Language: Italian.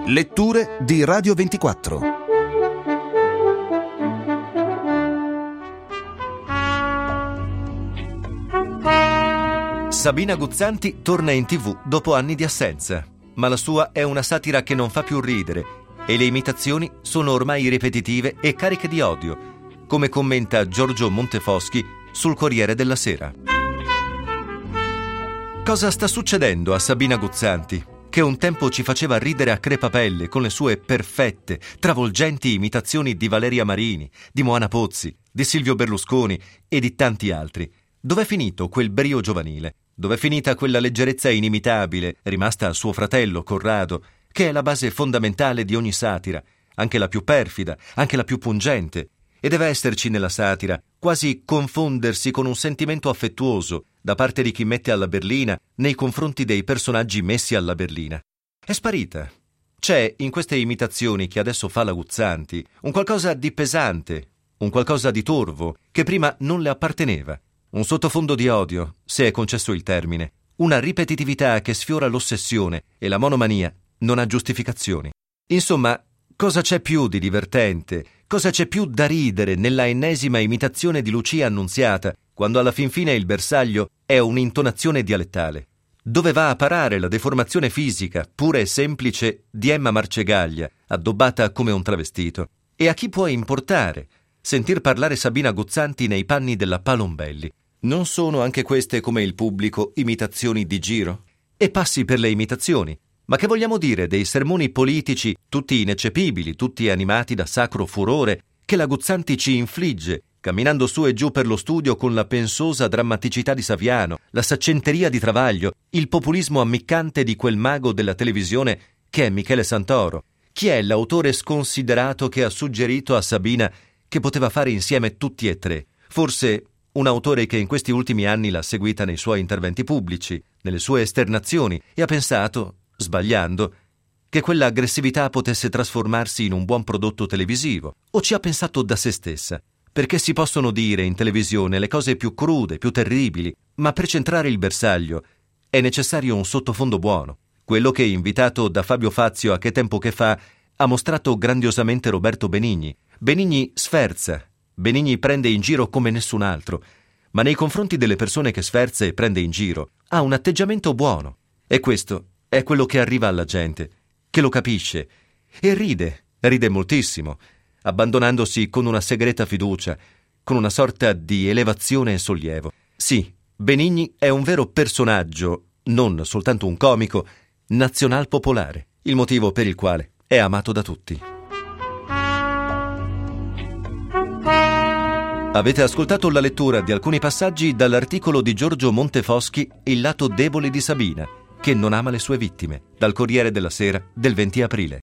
Letture di Radio 24. Sabina Guzzanti torna in TV dopo anni di assenza, ma la sua è una satira che non fa più ridere e le imitazioni sono ormai ripetitive e cariche di odio, come commenta Giorgio Montefoschi sul Corriere della Sera. Cosa sta succedendo a Sabina Guzzanti, che un tempo ci faceva ridere a crepapelle con le sue perfette, travolgenti imitazioni di Valeria Marini, di Moana Pozzi, di Silvio Berlusconi e di tanti altri? Dov'è finito quel brio giovanile? Dov'è finita quella leggerezza inimitabile, rimasta a suo fratello Corrado, che è la base fondamentale di ogni satira, anche la più perfida, anche la più pungente? E deve esserci nella satira, quasi confondersi con un sentimento affettuoso da parte di chi mette alla berlina nei confronti dei personaggi messi alla berlina. È sparita. C'è in queste imitazioni che adesso fa la Guzzanti un qualcosa di pesante, un qualcosa di torvo, che prima non le apparteneva. Un sottofondo di odio, se è concesso il termine, una ripetitività che sfiora l'ossessione e la monomania non ha giustificazioni. Insomma, cosa c'è più di divertente, cosa c'è più da ridere nella ennesima imitazione di Lucia Annunziata, quando alla fin fine il bersaglio è un'intonazione dialettale? Dove va a parare la deformazione fisica, pura e semplice, di Emma Marcegaglia, addobbata come un travestito? E a chi può importare sentir parlare Sabina Guzzanti nei panni della Palombelli? Non sono anche queste, come il pubblico, imitazioni di giro? E passi per le imitazioni. Ma che vogliamo dire dei sermoni politici, tutti ineccepibili, tutti animati da sacro furore, che la Guzzanti ci infligge, camminando su e giù per lo studio con la pensosa drammaticità di Saviano, la saccenteria di Travaglio, il populismo ammiccante di quel mago della televisione che è Michele Santoro? Chi è l'autore sconsiderato che ha suggerito a Sabina che poteva fare insieme tutti e tre? Forse un autore che in questi ultimi anni l'ha seguita nei suoi interventi pubblici, nelle sue esternazioni, e ha pensato, sbagliando, che quella aggressività potesse trasformarsi in un buon prodotto televisivo, o ci ha pensato da se stessa, perché si possono dire in televisione le cose più crude, più terribili, ma per centrare il bersaglio è necessario un sottofondo buono, quello che, invitato da Fabio Fazio a Che tempo che fa, ha mostrato grandiosamente Roberto Benigni. Benigni sferza, Benigni prende in giro come nessun altro, ma nei confronti delle persone che sferza e prende in giro ha un atteggiamento buono, e questo è quello che arriva alla gente, che lo capisce, e ride moltissimo, abbandonandosi con una segreta fiducia, con una sorta di elevazione e sollievo. Sì, Benigni è un vero personaggio, non soltanto un comico, nazional popolare, il motivo per il quale è amato da tutti. Avete ascoltato la lettura di alcuni passaggi dall'articolo di Giorgio Montefoschi Il lato debole di Sabina, che non ama le sue vittime, dal Corriere della Sera del 20 aprile.